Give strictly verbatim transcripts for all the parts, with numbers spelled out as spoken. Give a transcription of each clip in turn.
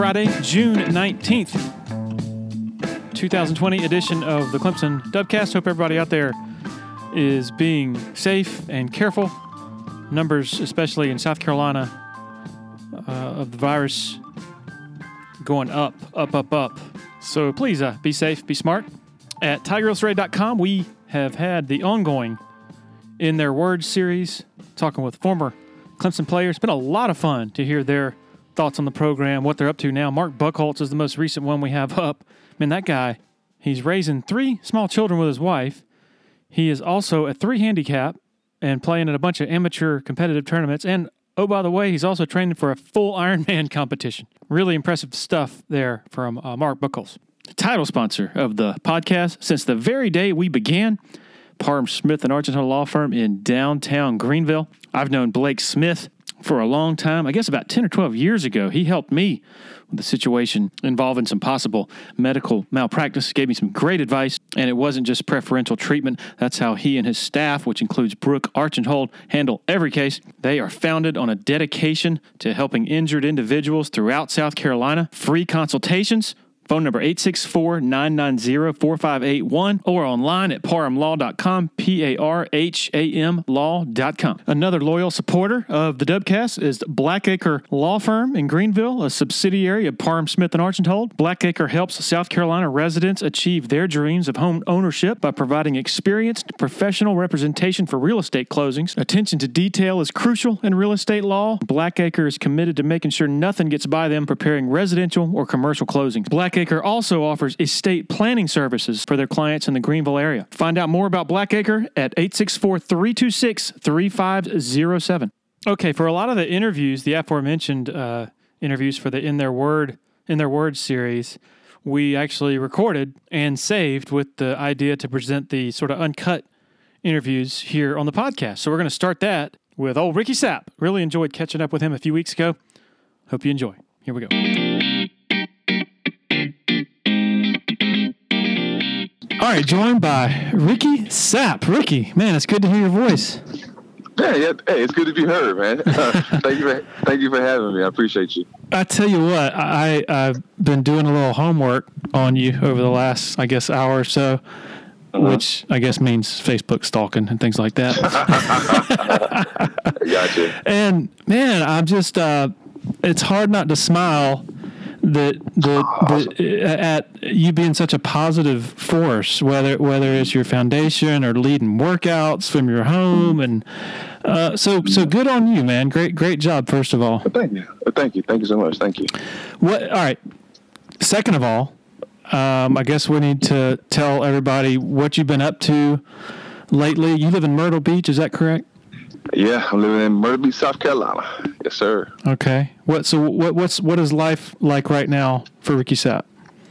Friday, June nineteenth, twenty twenty edition of the Clemson Dubcast. Hope everybody out there is being safe and careful. Numbers, especially in South Carolina, uh, of the virus going up, up, up, up. So please uh, be safe, be smart. At Tiger Illustrated dot com, we have had the ongoing In Their Words series, talking with former Clemson players. It's been a lot of fun to hear their thoughts on the program, what they're up to now. Mark Buckholtz is the most recent one we have up. Man, that guy, he's raising three small children with his wife. He is also a three handicap and playing in a bunch of amateur competitive tournaments. And, oh, by the way, he's also training for a full Ironman competition. Really impressive stuff there from uh, Mark Buckholtz. Title sponsor of the podcast since the very day we began, Parham Smith and Archenhold Law Firm in downtown Greenville. I've known Blake Smith for a long time. I guess about ten or twelve years ago, he helped me with the situation involving some possible medical malpractice, gave me some great advice, and it wasn't just preferential treatment. That's how he and his staff, which includes Brooke Archenhold, handle every case. They are founded on a dedication to helping injured individuals throughout South Carolina. Free consultations. Phone number eight six four, nine nine zero, four five eight one or online at parham law dot com, P A R H A M law dot com. Another loyal supporter of the Dubcast is Blackacre Law Firm in Greenville, a subsidiary of Parham Smith and Archenhold. Blackacre helps South Carolina residents achieve their dreams of home ownership by providing experienced professional representation for real estate closings. Attention to detail is crucial in real estate law. Blackacre is committed to making sure nothing gets by them preparing residential or commercial closings. Blackacre also offers estate planning services for their clients in the Greenville area. Find out more about Blackacre at eight six four, three two six, three five zero seven. Okay, for a lot of the interviews, the aforementioned uh, interviews for the In Their Word, In Their Words series, we actually recorded and saved with the idea to present the sort of uncut interviews here on the podcast. So we're going to start that with old Ricky Sapp. Really enjoyed catching up with him a few weeks ago. Hope you enjoy. Here we go. All right, joined by Ricky Sapp. Ricky, man, it's good to hear your voice. Yeah, yeah. Hey, it's good to be heard, man. Uh, thank you for thank you for having me. I appreciate you. I tell you what, I I've been doing a little homework on you over the last, I guess, hour or so, uh-huh. which I guess means Facebook stalking and things like that. Gotcha. And man, I'm just uh, it's hard not to smile. That that at you being such a positive force, whether whether it's your foundation or leading workouts from your home, and uh, so so good on you, man. Great great job, first of all. Thank you, thank you, thank you so much. Thank you. What? All right. Second of all, um, I guess we need to tell everybody what you've been up to lately. You live in Myrtle Beach, is that correct? Yeah, I'm living in Myrtle Beach, South Carolina. Yes, sir. Okay. What? So what? What's what is life like right now for Ricky Sapp?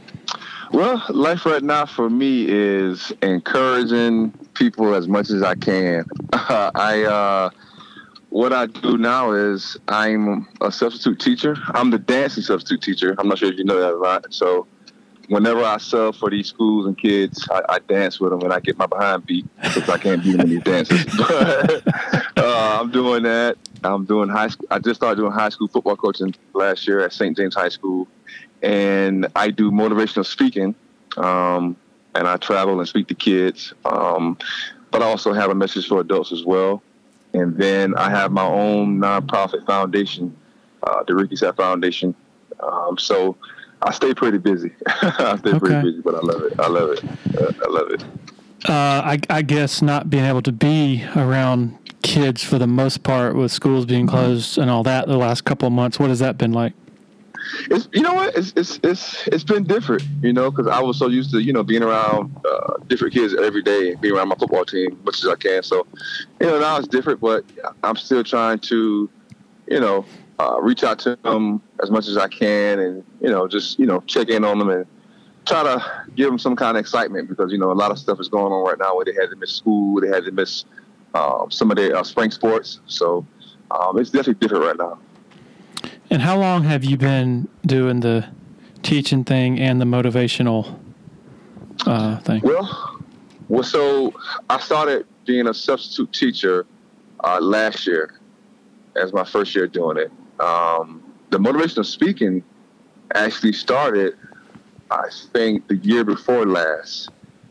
Well, life right now for me is encouraging people as much as I can. Uh, I uh, what I do now is I'm a substitute teacher. I'm the dancing substitute teacher. I'm not sure if you know that, right? So whenever I sub for these schools and kids, I, I dance with them and I get my behind beat because I can't beat them in these dances. But uh, I'm doing that. I'm doing high school. I just started doing high school football coaching last year at Saint James High School. And I do motivational speaking. Um, and I travel and speak to kids. Um, but I also have a message for adults as well. And then I have my own nonprofit foundation, uh, the Ricky Sapp Foundation. Um, so I stay pretty busy. I stay okay. pretty busy, but I love it. I love it. Uh, I love it. Uh, I, I guess not being able to be around kids for the most part with schools being closed and all that the last couple of months. What has that been like? It's, you know what? It's it's it's it's been different, you know, because I was so used to, you know, being around uh, different kids every day, being around my football team as much as I can. So, you know, now it's different, but I'm still trying to, you know, Uh, reach out to them as much as I can and, you know, just, you know, check in on them and try to give them some kind of excitement because, you know, a lot of stuff is going on right now where they had to miss school, they had to miss uh, some of their uh, spring sports. So um, it's definitely different right now. And how long have you been doing the teaching thing and the motivational uh, thing? Well, well, so I started being a substitute teacher uh, last year as my first year doing it. Um, the motivational speaking actually started, I think, the year before last.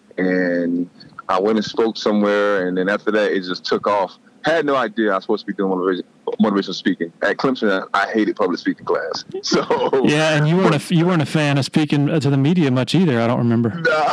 And I went and spoke somewhere, and then after that, it just took off. Had no idea I was supposed to be doing motivation, motivational speaking. At Clemson, I hated public speaking class. So yeah, and you weren't a, you weren't a fan of speaking to the media much either. I don't remember.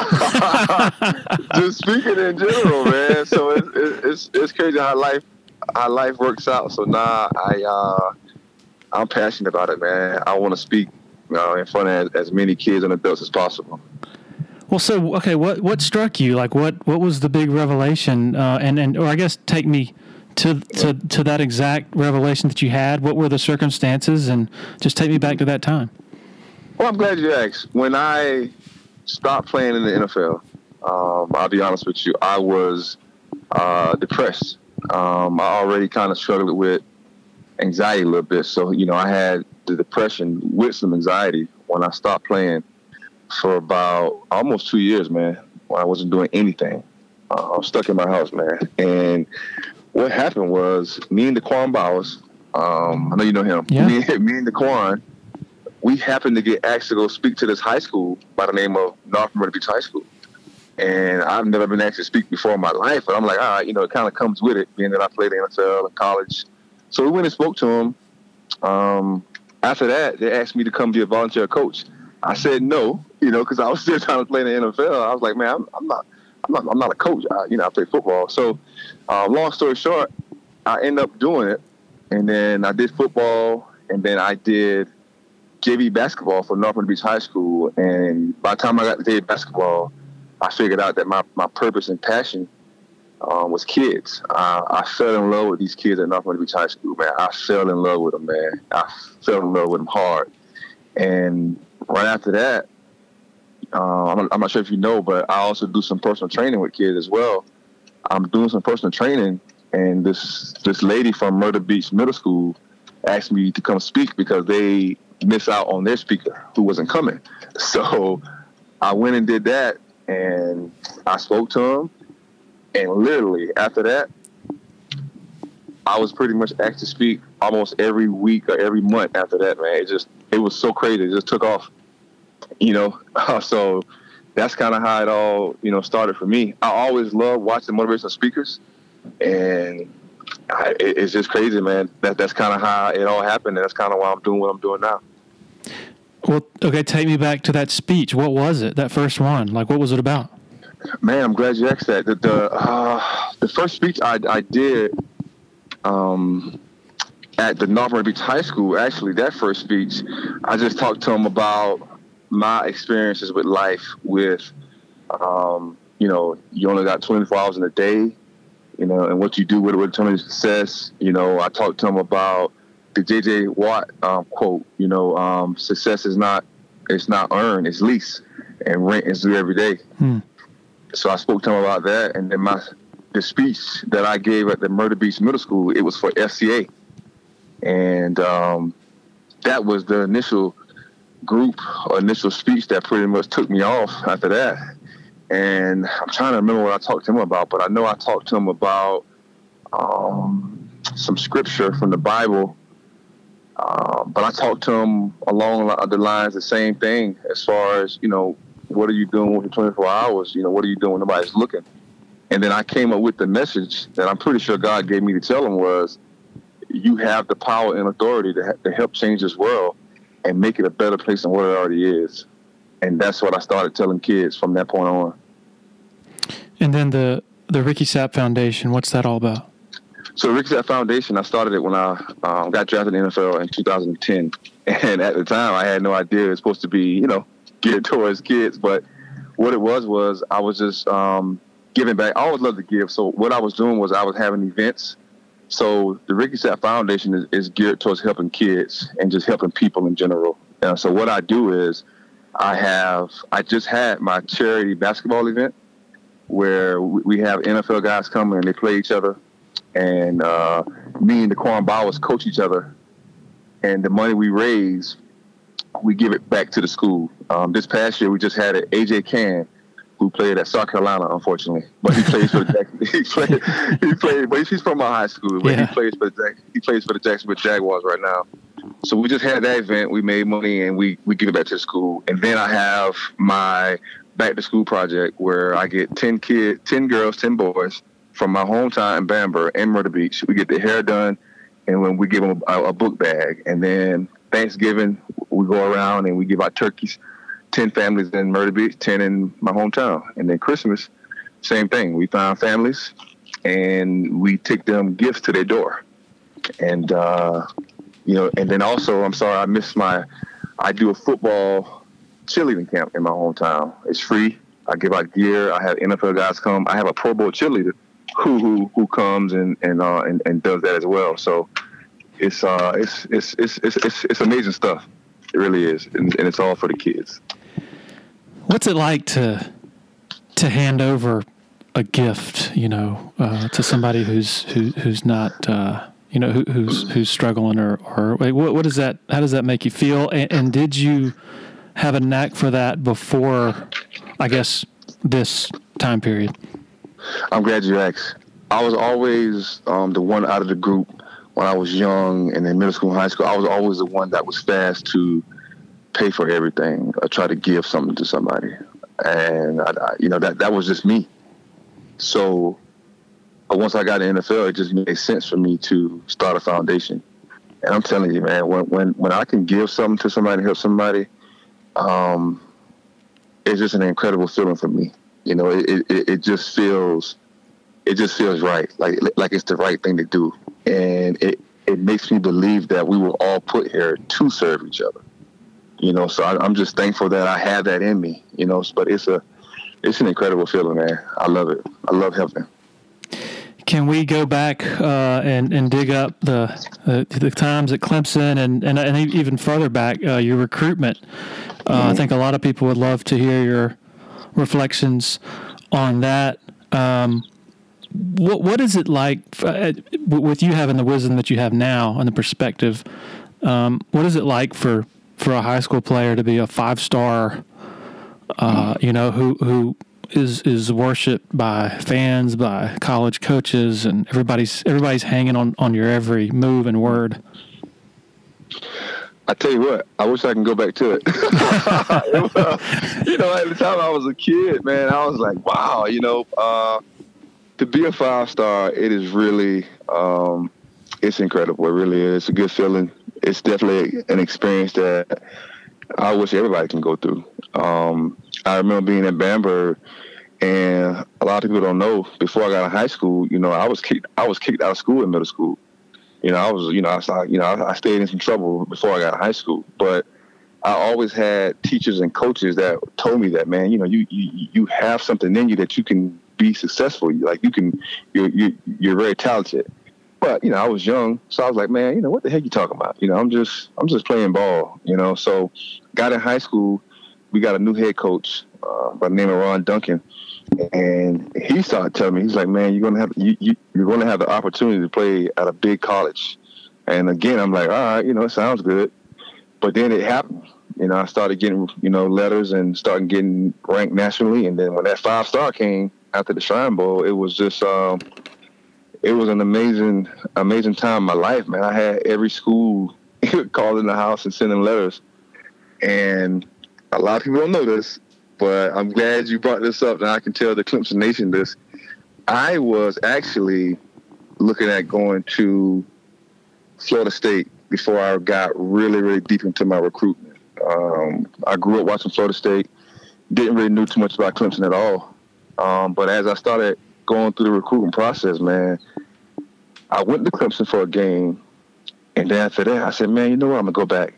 Nah, just speaking in general, man. So it's it's it's crazy how life how life works out. So nah, I uh, I'm passionate about it, man. I want to speak, you know, in front of as, as many kids and adults as possible. Well, so okay, what what struck you? Like, what what was the big revelation? Uh, and and or I guess take me to to to that exact revelation that you had. What were the circumstances? And just take me back to that time. Well, I'm glad you asked. When I stopped playing in the N F L, um, I'll be honest with you, I was uh, depressed. Um, I already kind of struggled with anxiety a little bit. So, you know, I had the depression with some anxiety when I stopped playing for about almost two years, man, when I wasn't doing anything. Uh, I was stuck in my house, man. And what happened was me and Daquan Bowers, um, I know you know him, yeah. me, me and Daquan, we happened to get asked to go speak to this high school by the name of North Myrtle Beach High School. And I've never been asked to speak before in my life, but I'm like, all right, you know, it kind of comes with it, being that I played the N F L in college. So we went and spoke to him. Um, after that, they asked me to come be a volunteer coach. I said no, you know, because I was still trying to play in the N F L. I was like, man, I'm, I'm not, I'm not, I'm not a coach. I, you know, I play football. So, uh, long story short, I ended up doing it, and then I did football, and then I did J V basketball for North Myrtle Beach High School. And by the time I got to J V basketball, I figured out that my, my purpose and passion um, was kids. Uh, I fell in love with these kids at North Myrtle Beach High School, man. I fell in love with them, man. I fell in love with them hard. And right after that, uh, I'm, I'm not sure if you know, but I also do some personal training with kids as well. I'm doing some personal training, and this this lady from Myrtle Beach Middle School asked me to come speak because they missed out on their speaker who wasn't coming. So I went and did that, and I spoke to him, and literally after that, I was pretty much asked to speak almost every week or every month after that, man. It just, it was so crazy. It just took off, you know? So that's kind of how it all, you know, started for me. I always loved watching motivational speakers, and I, it, it's just crazy, man. That That's kind of how it all happened, and that's kind of why I'm doing what I'm doing now. Well, okay, take me back to that speech. What was it, that first one? Like, what was it about? Man, I'm glad you asked that. The the, uh, the first speech I, I did um, at the North Myrtle Beach High School, actually, that first speech, I just talked to them about my experiences with life with, um, you know, you only got twenty-four hours in a day, you know, and what you do with it will determine your success. You know, I talked to them about the J J Watt um, quote, you know, um, success is not, it's not earned, it's leased, and rent is due every day. Hmm. So I spoke to him about that, and then my the speech that I gave at the Myrtle Beach Middle School, it was for F C A, and um, that was the initial group or initial speech that pretty much took me off after that. And I'm trying to remember what I talked to him about, but I know I talked to him about um, some scripture from the Bible. Uh, but I talked to him along the lines the same thing as far as, you know, what are you doing with the twenty-four hours? You know, what are you doing when nobody's looking? And then I came up with the message that I'm pretty sure God gave me to tell him was, you have the power and authority to, ha- to help change this world and make it a better place than what it already is. And that's what I started telling kids from that point on. And then the, the Ricky Sapp Foundation, what's that all about? So Ricky Sapp Foundation, I started it when I um, got drafted in the N F L in two thousand ten. And at the time, I had no idea it was supposed to be, you know, geared towards kids. But what it was, was I was just um, giving back. I always loved to give. So what I was doing was I was having events. So the Ricky Sapp Foundation is, is geared towards helping kids and just helping people in general. Uh, so what I do is I have, I just had my charity basketball event where we have N F L guys come and they play each other. And uh, me and Daquan Bowers coach each other. And the money we raise, we give it back to the school. Um, this past year, we just had A J Cann, who played at South Carolina, unfortunately, but he plays for the Jackson, he played. He played, but he's from my high school. But yeah. he plays for the he plays for the Jacksonville Jaguars right now. So we just had that event. We made money and we, we give it back to the school. And then I have my back to school project where I get ten kids, ten girls, ten boys from my hometown in Bamberg and Myrtle Beach. We get their hair done, and when we give them a, a book bag. And then Thanksgiving, we go around and we give out turkeys. ten families in Myrtle Beach, ten in my hometown. And then Christmas, same thing. We find families and we take them gifts to their door. And, uh, you know, and then also, I'm sorry, I missed my, I do a football cheerleading camp in my hometown. It's free. I give out gear. I have N F L guys come. I have a Pro Bowl cheerleader who who, who comes and and, uh, and and does that as well. So it's uh it's it's it's it's it's, it's amazing stuff. It really is, and, and it's all for the kids. What's it like to to hand over a gift, you know, uh, to somebody who's who, who's not, uh, you know, who, who's who's struggling, or or like, what what does that? How does that make you feel? And, and did you have a knack for that before, I guess, this time period? I'm glad you asked. I was always um, the one out of the group when I was young and in middle school and high school. I was always the one that was fast to pay for everything or try to give something to somebody. And, I, I, you know, that, that was just me. So once I got in the N F L, it just made sense for me to start a foundation. And I'm telling you, man, when when, when I can give something to somebody, help somebody, um, it's just an incredible feeling for me. You know, it, it, it just feels, it just feels right. Like, like it's the right thing to do. And it, it makes me believe that we were all put here to serve each other. You know, so I, I'm just thankful that I have that in me, you know, but it's a, it's an incredible feeling, man. I love it. I love helping. Can we go back uh, and, and dig up the uh, the times at Clemson and, and, and even further back, uh, your recruitment? Uh, mm-hmm. I think a lot of people would love to hear your reflections on that. Um, what what is it like uh, with you having the wisdom that you have now and the perspective? Um, what is it like for, for a high school player to be a five star? Uh, you know, who who is is worshipped by fans, by college coaches, and everybody's everybody's hanging on, on your every move and word. I tell you what, I wish I can go back to it. it was, you know, at the time I was a kid, man, I was like, wow, you know, uh, to be a five star, it is really, um, it's incredible. It really is. It's a good feeling. It's definitely an experience that I wish everybody can go through. Um, I remember being in Bamberg, and a lot of people don't know, before I got to high school, you know, I was kicked, I was kicked out of school in middle school. You know, I was, you know, I saw, you know, I, I stayed in some trouble before I got to high school, but I always had teachers and coaches that told me that, man, you know, you, you, you have something in you that you can be successful. Like you can, you're, you're, you're very talented. But, you know, I was young, so I was like, man, you know, what the heck you talking about? You know, I'm just, I'm just playing ball, you know. So got in high school, we got a new head coach uh, by the name of Ron Duncan, and he started telling me, he's like, man, you're gonna have, you, you, you're gonna have the opportunity to play at a big college. And again, I'm like, all right, you know, it sounds good. But then it happened. You know, I started getting, you know, letters and started getting ranked nationally. And then when that five star came after the Shrine Bowl, it was just, um, it was an amazing, amazing time in my life, man. I had every school calling the house and sending letters. And a lot of people don't know this, but I'm glad you brought this up, and I can tell the Clemson Nation this. I was actually looking at going to Florida State before I got really, really deep into my recruitment. Um, I grew up watching Florida State, didn't really know too much about Clemson at all. Um, but as I started going through the recruitment process, man, I went to Clemson for a game, and then after that, I said, man, you know what, I'm going to go back.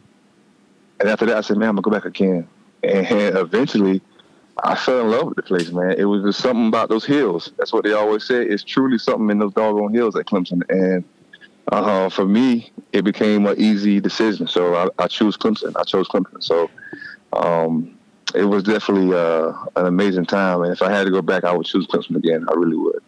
And after that, I said, man, I'm going to go back again. And eventually, I fell in love with the place, man. It was just something about those hills. That's what they always say. It's truly something in those doggone hills at Clemson. And uh, for me, it became an easy decision. So I, I chose Clemson. I chose Clemson. So um, it was definitely uh, an amazing time. And if I had to go back, I would choose Clemson again. I really would.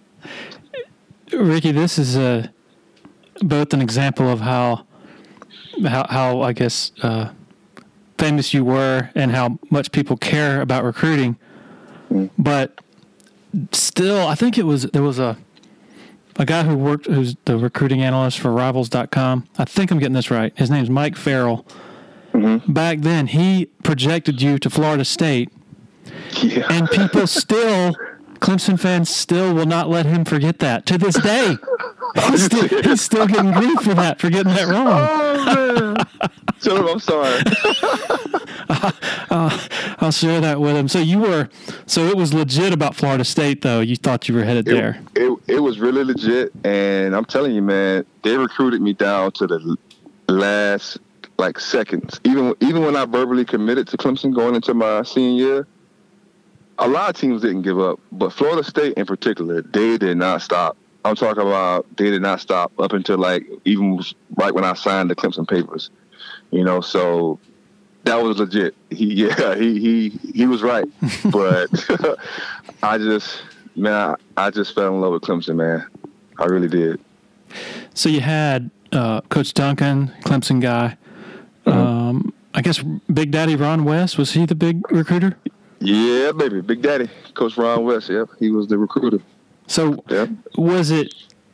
Ricky, this is uh, both an example of how, how, how I guess, uh, famous you were and how much people care about recruiting. Mm. But still, I think it was, there was a, a guy who worked, who's the recruiting analyst for Rivals dot com. I think I'm getting this right. His name's Mike Farrell. Mm-hmm. Back then, he projected you to Florida State. Yeah. And people still, Clemson fans still will not let him forget that to this day. He's still, he's still getting grief for that, for getting that wrong. Oh, man. Tell him I'm sorry. uh, uh, I'll share that with him. So you were, so it was legit about Florida State, though. You thought you were headed it, there. It, it was really legit. And I'm telling you, man, they recruited me down to the last, like, seconds. Even, even when I verbally committed to Clemson going into my senior year, a lot of teams didn't give up. But Florida State in particular, they did not stop. I'm talking about they did not stop up until, like, even right when I signed the Clemson papers, you know. So that was legit. He, yeah, he he he was right. But I just, man, I, I just fell in love with Clemson, man. I really did. So you had uh, Coach Duncan, Clemson guy. Mm-hmm. Um, I guess Big Daddy Ron West, was he the big recruiter? Yeah, baby, Big Daddy, Coach Ron West. Yep, he was the recruiter. So yeah. Was it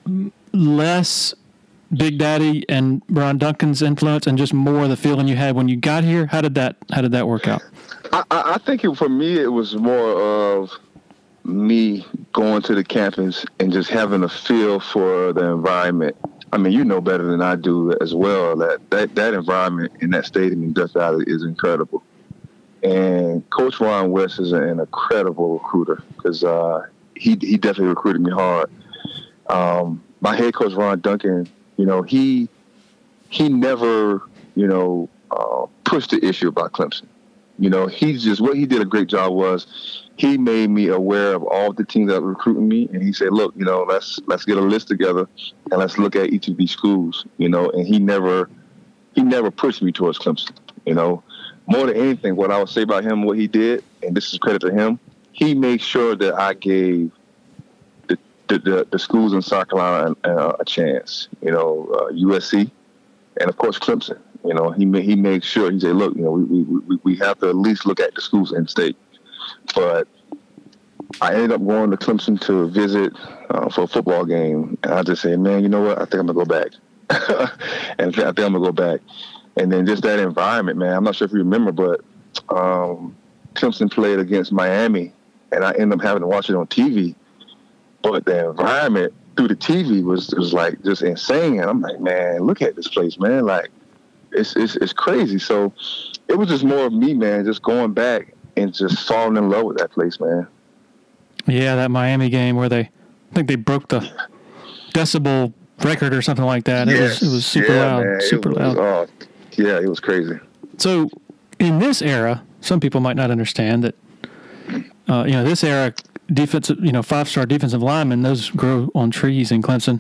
less Big Daddy and Ron Duncan's influence and just more the feeling you had when you got here? How did that How did that work out? I, I think it, for me, it was more of me going to the campus and just having a feel for the environment. I mean, you know better than I do as well that that, that environment in that stadium in Death Valley is incredible. And Coach Ron West is an incredible recruiter because uh, he he definitely recruited me hard. Um, my head coach Ron Duncan, you know, he he never, you know, uh, pushed the issue about Clemson. You know, he just what he did a great job was he made me aware of all the teams that were recruiting me, and he said, "Look, you know, let's let's get a list together and let's look at each of these schools." You know, and he never he never pushed me towards Clemson. You know. More than anything, what I would say about him, what he did, and this is credit to him, he made sure that I gave the the, the, the schools in South Carolina a, a chance. You know, uh, U S C, and of course Clemson. You know, he made, he made sure he said, look, you know, we we we have to at least look at the schools in state. But I ended up going to Clemson to visit uh, for a football game, and I just said, man, you know what? I think I'm gonna go back, and I think I'm gonna go back. And then just that environment, man. I'm not sure if you remember, but um, Clemson played against Miami, and I ended up having to watch it on T V. But the environment through the T V was was like just insane. And I'm like, man, look at this place, man. Like, it's it's it's crazy. So it was just more of me, man, just going back and just falling in love with that place, man. Yeah, that Miami game where they, I think they broke the decibel record or something like that. It yes. was it was super yeah, loud, man. super was, loud. Oh, yeah, it was crazy. So in this era, some people might not understand that, uh, you know, this era, defensive, you know, five-star defensive linemen, those grow on trees in Clemson.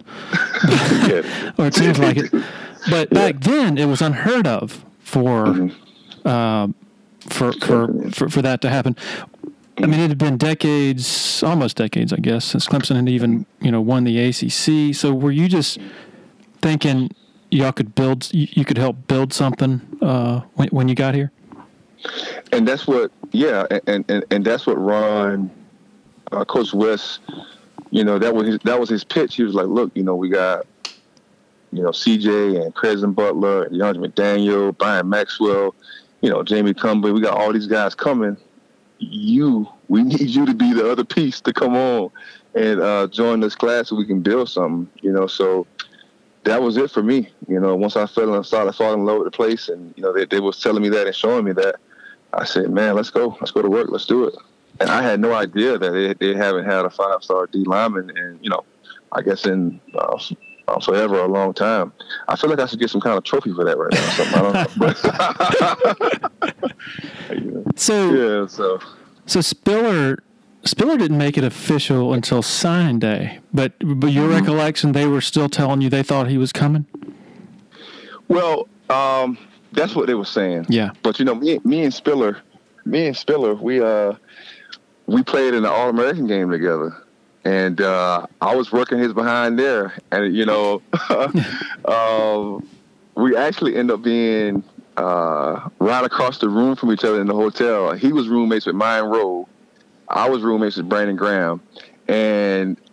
Or it seems like it. But yeah. Back then, it was unheard of for, mm-hmm. uh, for, for, for, for that to happen. I mean, it had been decades, almost decades, I guess, since Clemson had even, you know, won the A C C. So were you just thinking y'all could build, you could help build something uh, when, when you got here? And that's what, yeah, and, and, and that's what Ron, uh, Coach West, you know, that was his, that was his pitch. He was like, look, you know, we got, you know, C J and Crescent Butler, and DeAndre McDaniel, Brian Maxwell, you know, Jamie Cumber. We got all these guys coming. You, we need you to be the other piece to come on and uh, join this class so we can build something, you know. So that was it for me. You know, once I fell in, started falling in love with the place, and, you know, they, they was telling me that and showing me that, I said, man, let's go. Let's go to work. Let's do it. And I had no idea that they, they haven't had a five-star D lineman in, you know, I guess in uh, forever, a long time. I feel like I should get some kind of trophy for that right now. Something. I don't know. you know. So, yeah, so. So Spiller, Spiller didn't make it official until signing day, but but your mm-hmm. recollection, they were still telling you they thought he was coming? Well, um, that's what they were saying. Yeah. But, you know, me, me and Spiller, me and Spiller, we uh we played in the All-American game together. And uh, I was working his behind there. And, you know, um, we actually ended up being uh, right across the room from each other in the hotel. He was roommates with Mine Rowe. I was roommates with Brandon Graham. And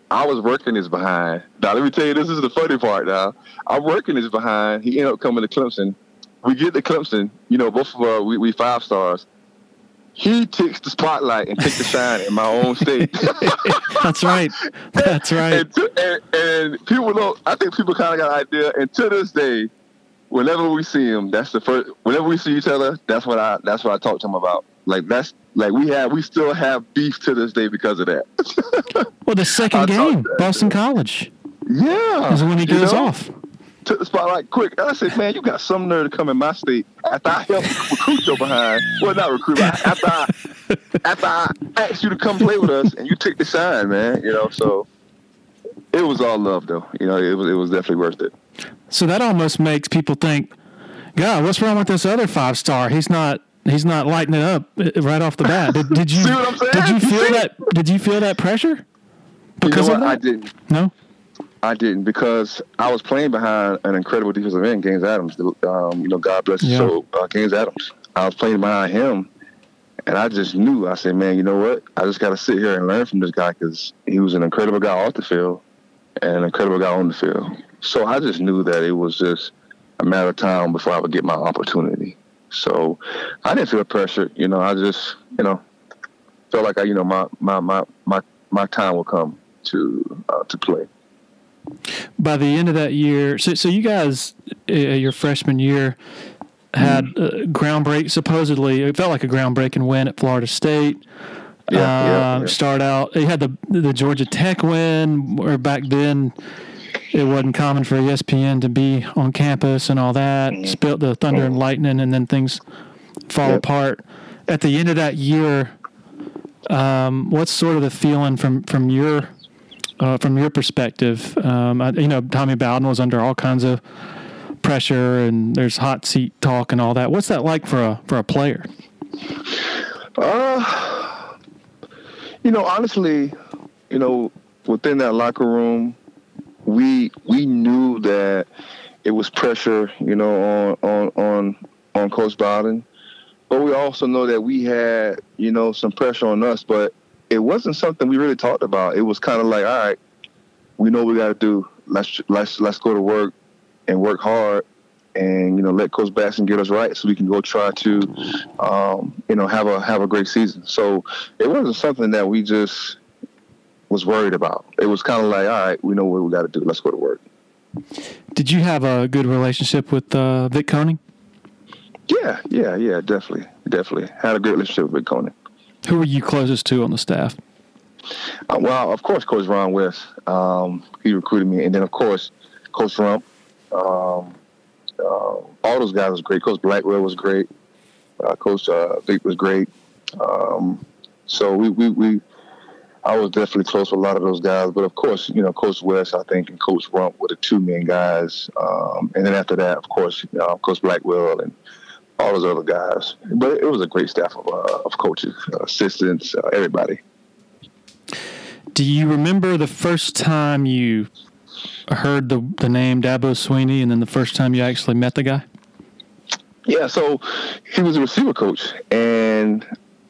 I was working his behind. Now, let me tell you, this is the funny part now. I'm working his behind. He ended up coming to Clemson. We get to Clemson. You know, both of us, we, we five stars. He takes the spotlight and takes the shine in my own state. That's right. That's right. And, to, and, and people don't, I think people kind of got an idea. And to this day, whenever we see him, that's the first, whenever we see each other, that's what I, that's what I talk to him about. Like, that's, like, we have, we still have beef to this day because of that. Well, the second game, Boston College. Yeah. Is when he goes you know? off. Took the spotlight quick. And I said, man, you got some nerve to come in my state after I helped recruit your behind. Well, not recruit, but after I, after I asked you to come play with us and you took the shine, man. You know, so it was all love, though. You know, it was, it was definitely worth it. So that almost makes people think, God, what's wrong with this other five star? He's not, he's not lighting it up right off the bat. Did, did you, See what I'm saying? did you feel See? that, did you feel that pressure? Because you know of what? that? I didn't. No? I didn't, because I was playing behind an incredible defensive end, Gaines Adams. Um, you know, God bless his Yeah. soul, uh, Gaines Adams. I was playing behind him, and I just knew. I said, man, you know what? I just got to sit here and learn from this guy, because he was an incredible guy off the field and an incredible guy on the field. So I just knew that it was just a matter of time before I would get my opportunity. So I didn't feel pressure. You know, I just, you know, felt like I, you know, my my my my, my time will come to uh, to play. By the end of that year, so so you guys, uh, your freshman year, had uh, groundbreak. Supposedly, it felt like a groundbreaking win at Florida State. Yeah, yeah, Um, yeah. Start out, you had the the Georgia Tech win, where back then it wasn't common for E S P N to be on campus and all that. Mm-hmm. Spilt the thunder and lightning, and then things fall Yep. apart. At the end of that year, um, what's sort of the feeling from from your Uh, from your perspective? Um, I, you know, Tommy Bowden was under all kinds of pressure, and there's hot seat talk and all that. What's that like for a for a player? Uh, you know, honestly, you know, within that locker room, we we knew that it was pressure, you know, on on on on Coach Bowden, but we also know that we had, you know, some pressure on us, but it wasn't something we really talked about. It was kind of like, all right, we know what we got to do. Let's let's let's go to work and work hard, and you know, let Coach Batson get us right so we can go try to, um, you know, have a have a great season. So it wasn't something that we just was worried about. It was kind of like, all right, we know what we got to do. Let's go to work. Did you have a good relationship with uh, Vic Koenig? Yeah, yeah, yeah, definitely, definitely had a great relationship with Vic Koenig. Who were you closest to on the staff? Uh, well, of course, Coach Ron West. Um, he recruited me, and then of course, Coach Rump. Um, uh, all those guys was great. Coach Blackwell was great. Uh, Coach uh, Vic was great. Um, so we, we, we, I was definitely close with a lot of those guys. But of course, you know, Coach West, I think, and Coach Rump were the two main guys. Um, and then after that, of course, you know, Coach Blackwell and all those other guys. But it was a great staff of, uh, of coaches, uh, assistants, uh, everybody. Do you remember the first time you heard the the name Dabo Swinney, and then the first time you actually met the guy? Yeah, so he was a receiver coach, and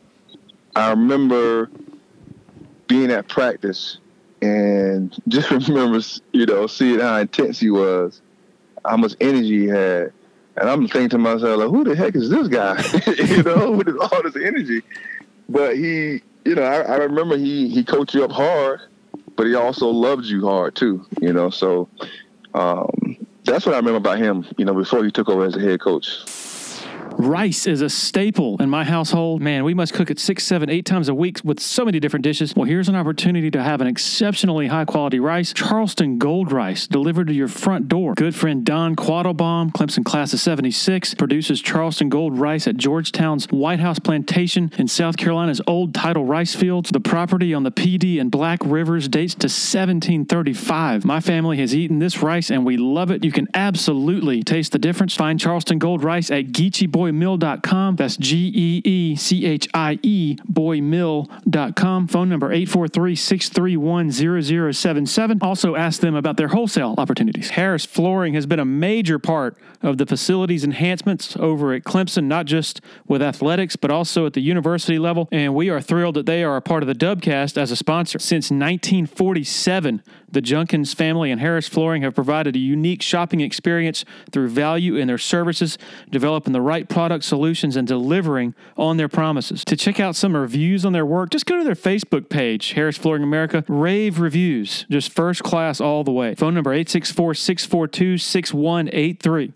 I remember being at practice and just remember, you know, seeing how intense he was, how much energy he had. And I'm thinking to myself, like, who the heck is this guy? You know, with all this energy. But he, you know, I, I remember he, he coached you up hard, but he also loved you hard too, you know. So um, that's what I remember about him, you know, before he took over as a head coach. Rice is a staple in my household. Man, we must cook it six, seven, eight times a week with so many different dishes. Well, here's an opportunity to have an exceptionally high-quality rice. Charleston Gold Rice, delivered to your front door. Good friend Don Quattlebaum, Clemson class of seventy-six, produces Charleston Gold Rice at Georgetown's White House Plantation in South Carolina's old tidal rice fields. The property on the Pee Dee and Black Rivers dates to seventeen thirty-five. My family has eaten this rice, and we love it. You can absolutely taste the difference. Find Charleston Gold Rice at Geechee Boy boy mill dot com. That's G E E C H I E, boy mill dot com. Phone number eight four three, six three one, zero zero seven seven. Also ask them about their wholesale opportunities. Harris Flooring has been a major part of the facilities enhancements over at Clemson, not just with athletics, but also at the university level. And we are thrilled that they are a part of the Dubcast as a sponsor. Since nineteen forty-seven, the Junkins family and Harris Flooring have provided a unique shopping experience through value in their services, developing the right product solutions, and delivering on their promises. To check out some reviews on their work, just go to their Facebook page, Harris Flooring America. Rave reviews, just first class all the way. Phone number eight six four, six four two, six one eight three.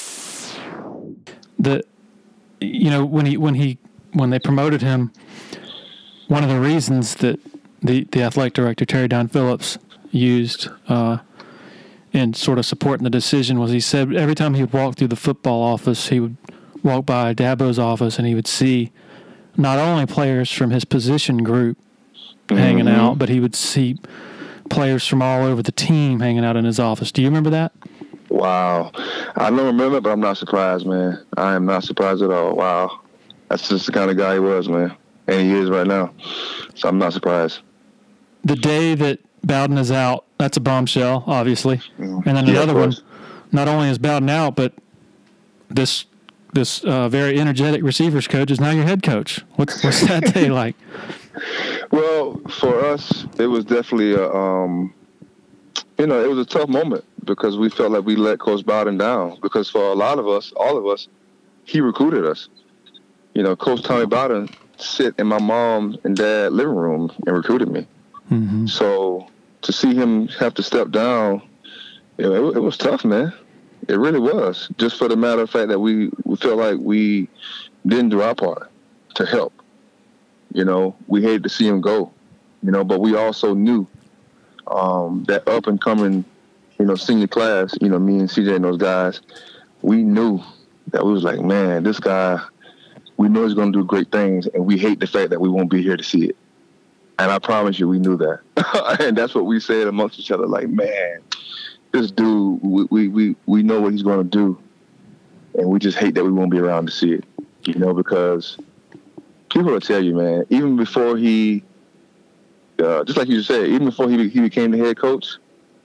The, you know, when he when he when they promoted him, one of the reasons that the the athletic director Terry Don Phillips used uh, in sort of supporting the decision was he said every time he would walk through the football office, he would walk by Dabo's office and he would see not only players from his position group mm-hmm. hanging out, but he would see players from all over the team hanging out in his office. Do you remember that? Wow. I don't remember, but I'm not surprised, man. I am not surprised at all. Wow. That's just the kind of guy he was, man. And he is right now. So I'm not surprised. The day that Bowden is out, that's a bombshell, obviously. Mm. And then yeah, another one, not only is Bowden out, but this this uh, very energetic receivers coach is now your head coach. What's, what's that day like? Well, for us, it was definitely a, um, you know, it was a tough moment because we felt like we let Coach Bowden down. Because for a lot of us, all of us, he recruited us. You know, Coach Tommy Bowden sit in my mom and dad living room and recruited me. Mm-hmm. So to see him have to step down, you know, it, it was tough, man. It really was. Just for the matter of fact that we, we felt like we didn't do our part to help. You know, we hated to see him go, you know, but we also knew um, that up and coming, you know, senior class, you know, me and C J and those guys, we knew that we was like, man, this guy, we know he's going to do great things, and we hate the fact that we won't be here to see it. And I promise you, we knew that. And that's what we said amongst each other, like, man, this dude, we we, we, we know what he's going to do, and we just hate that we won't be around to see it, you know, because people will tell you, man, even before he, uh, just like you said, even before he he became the head coach,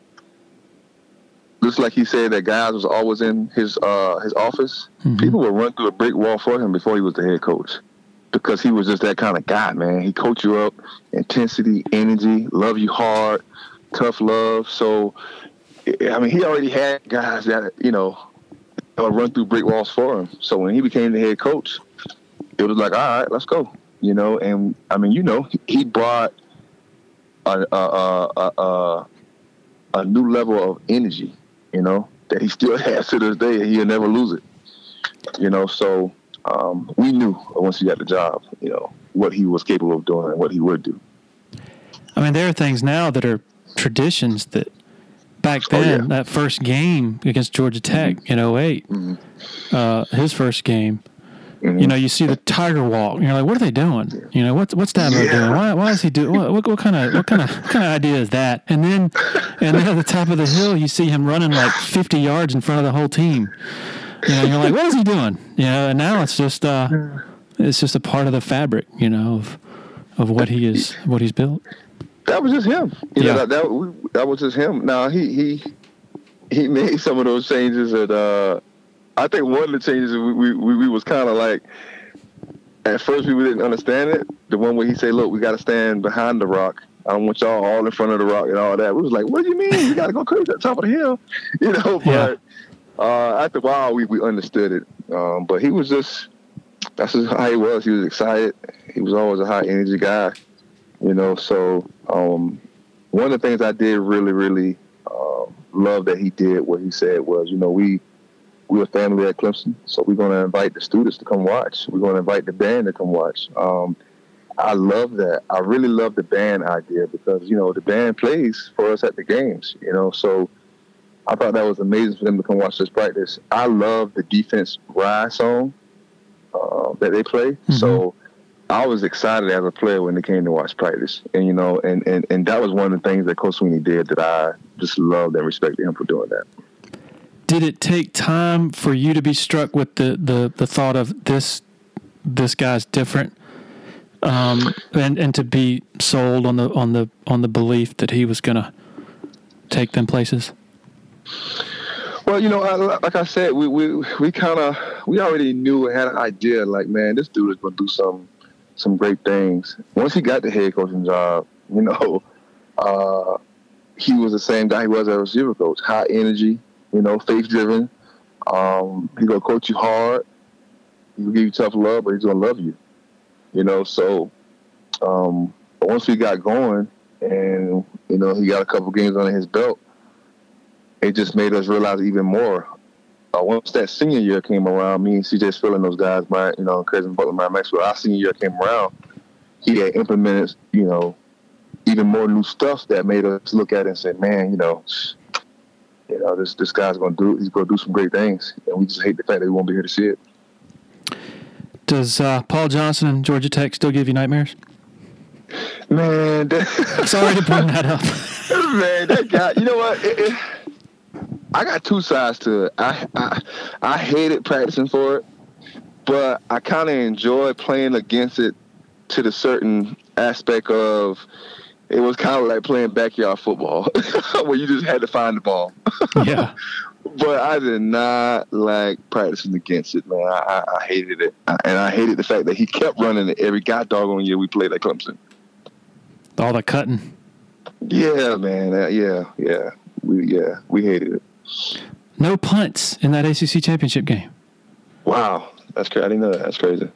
just like he said that guys was always in his uh, his office, mm-hmm. people would run through a brick wall for him before he was the head coach. Because he was just that kind of guy, man. He coached you up, intensity, energy, love you hard, tough love. So, I mean, he already had guys that, you know, would run through brick walls for him. So when he became the head coach, it was like, all right, let's go. You know, and, I mean, you know, he brought a, a, a, a, a new level of energy, you know, that he still has to this day, and he'll never lose it. You know, so... Um, we knew once he got the job, you know, what he was capable of doing and what he would do. I mean, there are things now that are traditions that back then, oh, yeah. that first game against Georgia Tech mm-hmm. in oh eight, mm-hmm. uh, his first game, mm-hmm. you know, you see the Tiger Walk, and you're like, what are they doing? Yeah. You know, what's what's Dabo yeah. doing? Why why is he doing? What, what, what kind of what kind of what kind of idea is that? And then, and then at the top of the hill, you see him running like fifty yards in front of the whole team. You know, you're like, what is he doing? You know, and now it's just uh, it's just a part of the fabric, you know, of of what he is, what he's built. That was just him. You yeah. know, that that, we, that was just him. Now he he he made some of those changes, and uh, I think one of the changes we we, we was kind of like, at first we didn't understand it. The one where he said, "Look, we got to stand behind the rock. I don't want y'all all in front of the rock and all that." We was like, "What do you mean? We got to go crazy at the top of the hill?" You know, but. Yeah. Uh, after a while, we, we understood it. Um, but he was just, that's just how he was. He was excited. He was always a high energy guy, you know. So um, one of the things I did really, really uh, love that he did, what he said was, you know, we, we're a family at Clemson, so we're going to invite the students to come watch. We're going to invite the band to come watch. Um, I love that. I really love the band idea because, you know, the band plays for us at the games, you know, so I thought that was amazing for them to come watch this practice. I love the defense ride song uh, that they play. Mm-hmm. So I was excited as a player when they came to watch practice. And, you know, and, and, and that was one of the things that Coach Sweeney did that I just loved and respected him for doing that. did it take time for you to be struck with the, the, the thought of this this guy's different, um, and and to be sold on the on the on the belief that he was going to take them places? Well, you know, I, like I said, we we we kind of we already knew and had an idea. Like, man, this dude is going to do some some great things. Once he got the head coaching job, you know, uh, he was the same guy he was as a receiver coach. High energy, you know, faith driven. Um, he gonna coach you hard. He will give you tough love, but he's gonna love you. You know, so um, once we got going, and you know, he got a couple games under his belt, it just made us realize even more. Uh, once that senior year came around, me and C J Spiller and those guys, my, you know, Crazy Butler, my Maxwell, our senior year came around, he had implemented, you know, even more new stuff that made us look at it and say, man, you know, you know, this this guy's gonna do, he's gonna do some great things, and we just hate the fact that he won't be here to see it. Does uh, Paul Johnson and Georgia Tech still give you nightmares? Man, that, sorry to bring that up. Man, that guy, you know what? It, it, I got two sides to it. I, I I hated practicing for it, but I kind of enjoyed playing against it to the certain aspect of it was kind of like playing backyard football where you just had to find the ball. Yeah. But I did not like practicing against it, man. I, I, I hated it. I, and I hated the fact that he kept running it every god doggone year we played at Clemson. All the cutting. Yeah, man. Uh, yeah, yeah. We yeah, we hated it. No punts in that A C C championship game. Wow. That's crazy. I didn't know that. That's crazy.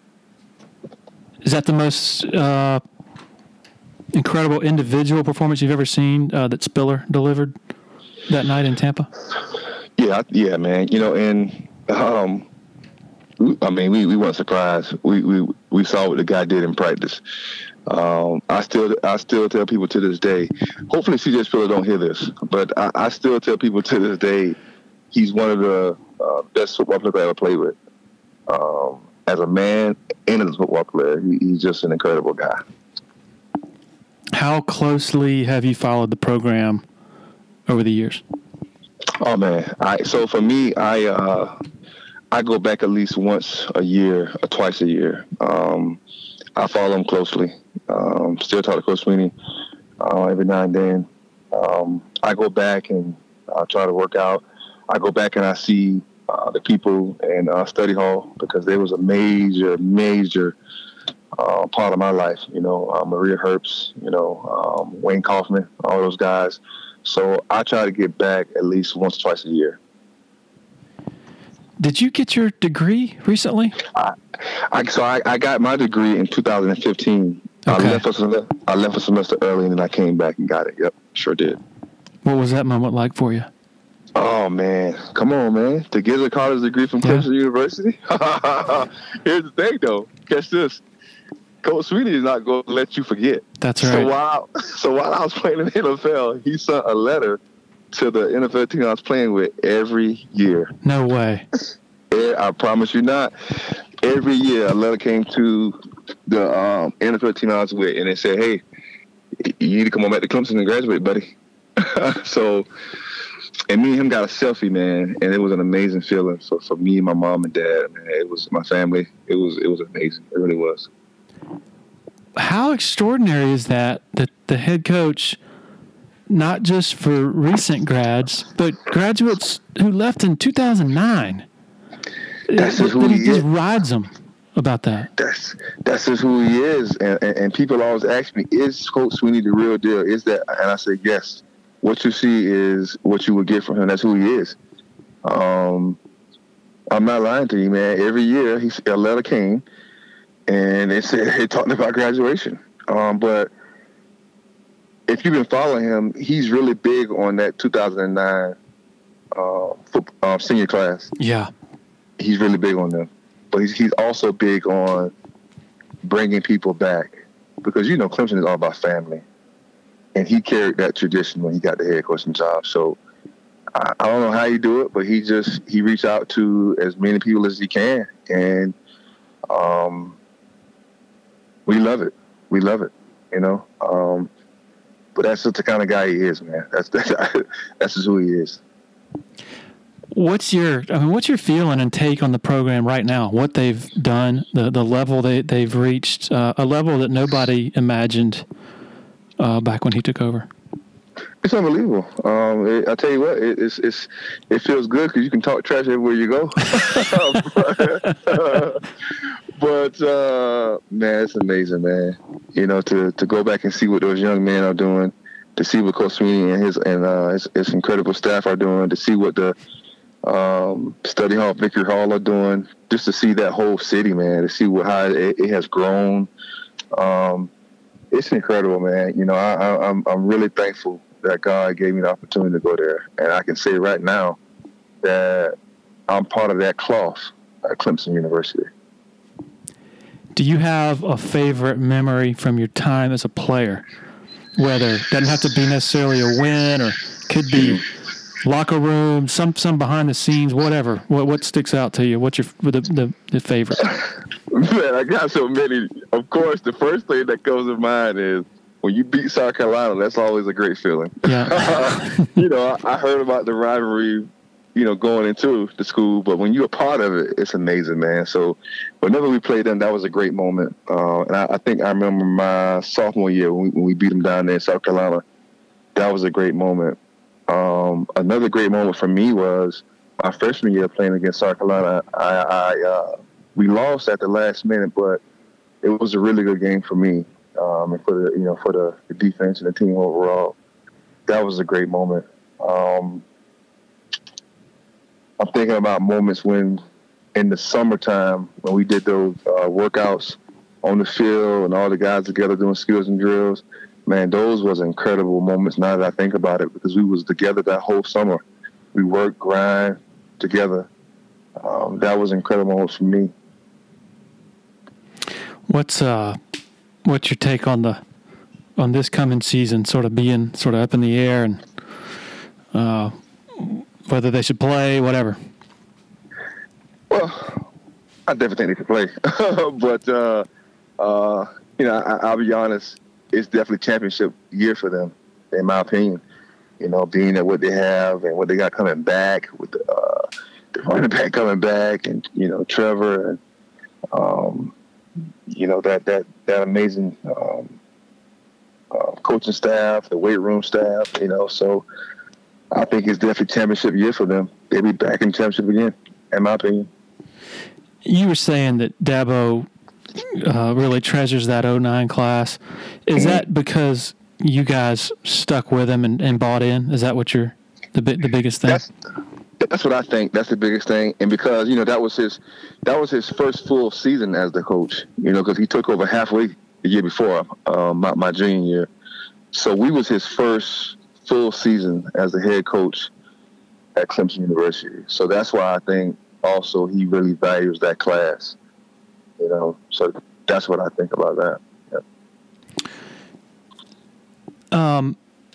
Is that the most uh, incredible individual performance you've ever seen uh, that Spiller delivered that night in Tampa? Yeah, yeah, man. You know, and um, we, I mean, we, we weren't surprised. We, we we saw what the guy did in practice. Um, I still I still tell people to this day. Hopefully, C J Spiller don't hear this, but I, I still tell people to this day he's one of the uh, best football players I ever played with. Um, as a man and as a football player, he, he's just an incredible guy. How closely have you followed the program over the years? Oh man! I so for me, I uh, I go back at least once a year or twice a year. Um, I follow him closely. Um, still talk to Coach Sweeney uh, every now and then. Um, I go back and I try to work out. I go back and I see uh, the people in uh, study hall because there was a major, major uh, part of my life. You know, uh, Maria Herbst, you know, um, Wayne Kaufman, all those guys. So I try to get back at least once, twice a year. Did you get your degree recently? I, I so I, I got my degree in two thousand fifteen. Okay. I left a semester, I left a semester early, and then I came back and got it. Yep, sure did. What was that moment like for you? Oh man, come on, man! To get a college degree from Clemson yeah. University. Here's the thing, though. Catch this. Coach Sweeney is not going to let you forget. That's right. So while so while I was playing in the N F L, he sent a letter to the N F L team I was playing with every year. No way. I promise you not. Every year, a letter came to the um, N F L team I was with, and they said, "Hey, you need to come on back to Clemson and graduate, buddy." So, and me and him got a selfie, man, and it was an amazing feeling. So for me, my mom and dad, man, it was my family. It was it was amazing. It really was. How extraordinary is that, that the head coach, not just for recent grads, but graduates who left in two thousand nine, that's just who that he, he just is. rides them about that. That's that's just who he is. And, and, and people always ask me, is Coach Sweeney the real deal? Is that? And I say, yes. What you see is what you would get from him. That's who he is. Um, I'm not lying to you, man. Every year, he, a letter came, and it said they talked about graduation. Um, but if you've been following him, he's really big on that two thousand nine uh, foot, uh, senior class. Yeah. He's really big on them. But he's, he's also big on bringing people back because, you know, Clemson is all about family. And he carried that tradition when he got the head coaching job. So I, I don't know how he do it, but he just, he reached out to as many people as he can. And um, we love it. We love it, you know. Um, but that's just the kind of guy he is, man. That's that's, that's just who he is. What's your, I mean, what's your feeling and take on the program right now? What they've done, the the level they they've reached, uh, a level that nobody imagined uh, back when he took over. It's unbelievable. Um, it, I tell you what, it, it's it's it feels good because you can talk trash everywhere you go. but uh, but uh, man, it's amazing, man. You know, to to go back and see what those young men are doing, to see what Coach Sweeney and his and uh, his, his incredible staff are doing, to see what the um, study hall, Victory Hall are doing, just to see that whole city, man, to see what how it, it has grown. Um, it's incredible, man. You know, I, I, I'm I'm really thankful that God gave me the opportunity to go there, and I can say right now that I'm part of that cloth at Clemson University. Do you have a favorite memory from your time as a player? Whether it doesn't have to be necessarily a win, or could be locker room, some some behind the scenes, whatever. What what sticks out to you? What's your the the, the favorite? Man, I got so many. Of course, the first thing that comes to mind is when you beat South Carolina. That's always a great feeling. Yeah. you know, I, I heard about the rivalry, you know, going into the school, but when you're a part of it, it's amazing, man. So whenever we played them, that was a great moment. Uh, and I, I think I remember my sophomore year when we, when we beat them down there in South Carolina. That was a great moment. Um, another great moment for me was my freshman year playing against South Carolina. I, I uh, we lost at the last minute, but it was a really good game for me, um, and for the you know for the, the defense and the team overall. That was a great moment. Um, I'm thinking about moments when, in the summertime, when we did those uh, workouts on the field and all the guys together doing skills and drills. Man, those was incredible moments now that I think about it, because we was together that whole summer. We worked, grind together. Um, that was incredible moments for me. What's uh, what's your take on the on this coming season? Sort of being sort of up in the air, and uh, whether they should play, whatever. Well, I definitely think they should play, but uh, uh, you know, I, I'll be honest. It's definitely championship year for them, in my opinion. You know, being at what they have and what they got coming back with the, uh, the running back coming back, and you know Trevor, and um, you know that that that amazing um, uh, coaching staff, the weight room staff. You know, so I think it's definitely championship year for them. They'll be back in championship again, in my opinion. You were saying that Dabo Uh, really treasures that oh nine class. Is that because you guys stuck with him and, and bought in? Is that what you're the the biggest thing? That's, that's what I think. That's the biggest thing. And because you know that was his that was his first full season as the coach. You know, because he took over halfway the year before uh, my, my junior year. So we was his first full season as the head coach at Clemson University. So that's why I think also he really values that class. You know, so that's what I think about that. Yeah. Um,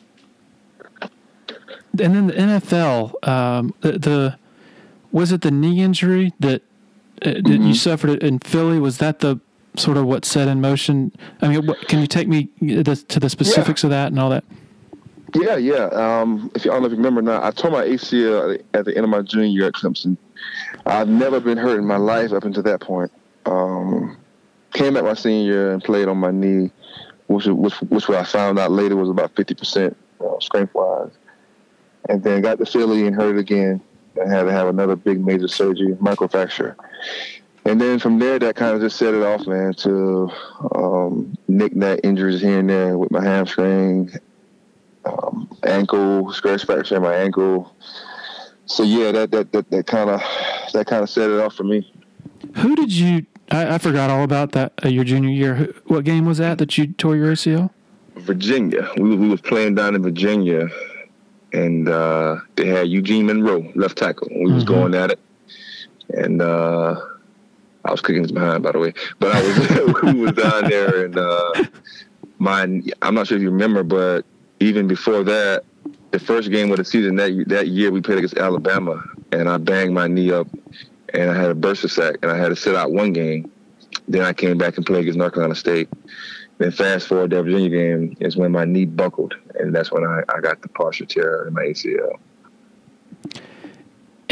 and then the N F L, um, the, the was it the knee injury that uh, that mm-hmm. you suffered in Philly? Was that the sort of what set in motion? I mean, what, can you take me to the specifics yeah. of that and all that? Yeah, yeah. Um, if you, I don't know if you remember now, I tore my A C L at the end of my junior year at Clemson. I've never been hurt in my life up until that point. Um, came back my senior year and played on my knee, which which, which I found out later was about fifty percent uh, strength-wise. And then got to Philly and hurt it again and had to have another big major surgery, microfracture. And then from there, that kind of just set it off, man, to um, knick-knack injuries here and there with my hamstring, um, ankle, scratch fracture in my ankle. So, yeah, that that that, that kind of that kind of set it off for me. Who did you I, I forgot all about that uh, your junior year. What game was that that you tore your A C L? Virginia. We we was playing down in Virginia, and uh, they had Eugene Monroe, left tackle. We mm-hmm. was going at it, and uh, I was kicking his behind, by the way. But I was we was down there, and uh, my I'm not sure if you remember, but even before that, the first game of the season that that year we played against Alabama, and I banged my knee up. And I had a bursa sac, and I had to sit out one game. Then I came back and played against North Carolina State. Then fast forward, that Virginia game is when my knee buckled, and that's when I, I got the partial tear in my A C L.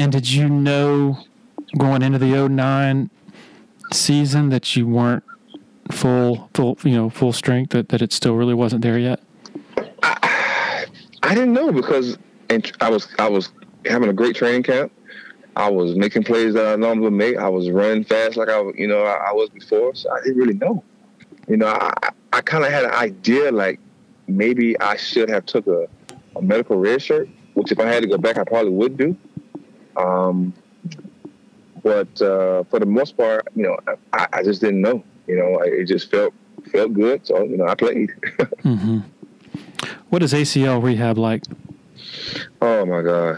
And did you know going into the oh nine season that you weren't full, full, you know, full strength, that, that it still really wasn't there yet? I, I didn't know because I was I was having a great training camp. I was making plays that I normally would make. I was running fast like I, you know, I, I was before. So I didn't really know. You know, I, I kind of had an idea like maybe I should have took a, a medical red shirt, which if I had to go back, I probably would do. Um, but uh, for the most part, you know, I, I just didn't know. You know, it just felt felt good. So, you know, I played. Mm-hmm. What is A C L rehab like? Oh, my God.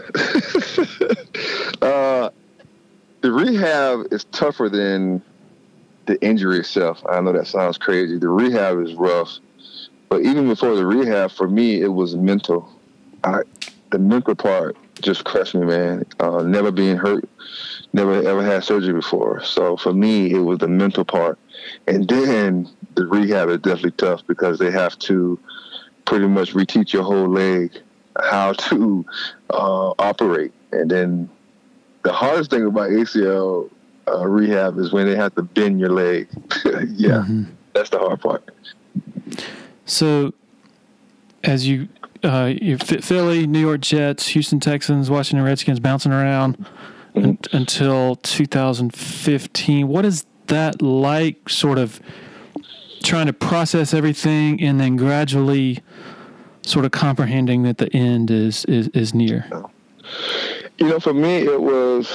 uh, the rehab is tougher than the injury itself. I know that sounds crazy. The rehab is rough. But even before the rehab, for me, it was mental. I, the mental part just crushed me, man. Uh, never being hurt, never ever had surgery before. So for me, it was the mental part. And then the rehab is definitely tough because they have to pretty much reteach your whole leg how to uh, operate. And then the hardest thing about A C L uh, rehab is when they have to bend your leg. yeah, mm-hmm. That's the hard part. So as you, uh, you Philly, New York Jets, Houston Texans, Washington Redskins bouncing around mm-hmm. un- until two thousand fifteen, what is that like, sort of trying to process everything and then gradually sort of comprehending that the end is, is, is near? You know, for me, it was,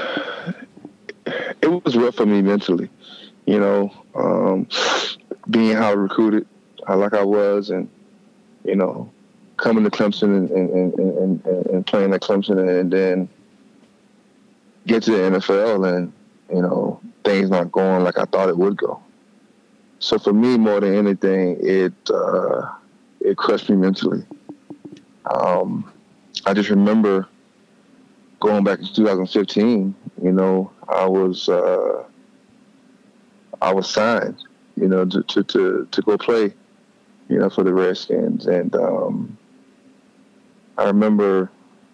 it was rough for me mentally, you know, um, being how recruited, how like I was, and, you know, coming to Clemson and, and, and, and, and playing at Clemson and then get to the N F L and, you know, things not going like I thought it would go. So for me, more than anything, it, uh, it crushed me mentally. Um, I just remember going back in two thousand fifteen, you know, I was uh, I was signed, you know, to, to, to, to go play, you know, for the Redskins. And um, I remember